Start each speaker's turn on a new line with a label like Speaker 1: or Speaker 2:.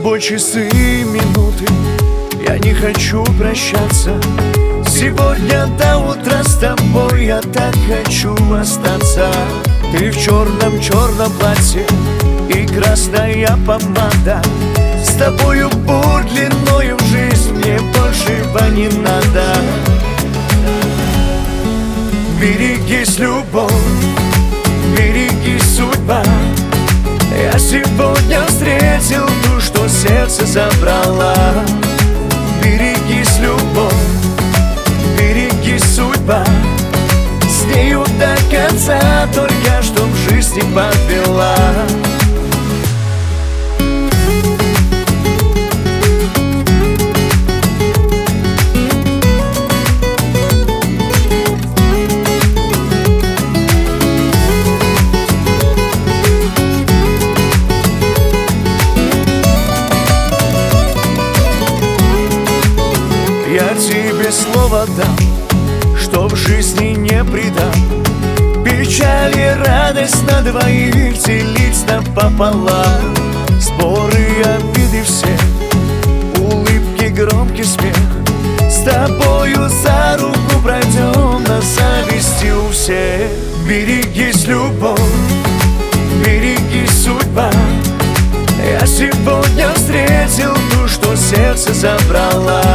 Speaker 1: тобой часы и минуты, я не хочу прощаться. Сегодня до утра с тобой я так хочу остаться. Ты в черном платье и красная помада. С тобою путь длиною в жизнь, мне большего не надо. Берегись, любовь, берегись, судьба. Я сегодня встретил ту, что сердце забрала. Берегись, любовь, берегись, судьба. С нею до конца, только что в жизни подвела. Я тебе слово дам, что в жизни не предам. Печаль и радость на двоих делить напополам. Споры, обиды все, улыбки, громкий смех. С тобою за руку пройдем на зависти у всех. Берегись, любовь, берегись, судьба. Я сегодня встретил ту, что сердце забрала.